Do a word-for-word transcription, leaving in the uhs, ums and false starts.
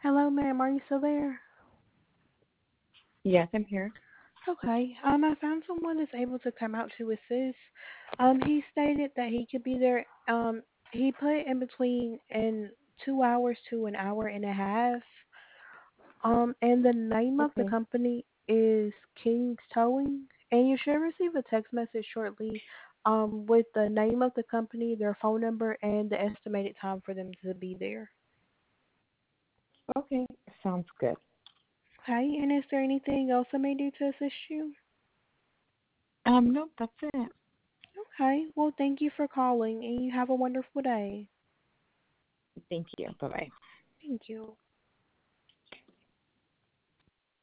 Hello, ma'am. Are you still there? Yes, I'm here. Okay. Um, I found someone that's able to come out to assist. Um, he stated that he could be there. Um, he put in between in two hours to an hour and a half. Um, and the name of the Okay. company is King's Towing. And you should receive a text message shortly, um, with the name of the company, their phone number, and the estimated time for them to be there. Okay. Sounds good. Okay. And is there anything else I may do to assist you? Um, no, that's it. Okay. Well, thank you for calling, and you have a wonderful day. Thank you. Bye bye. Thank you.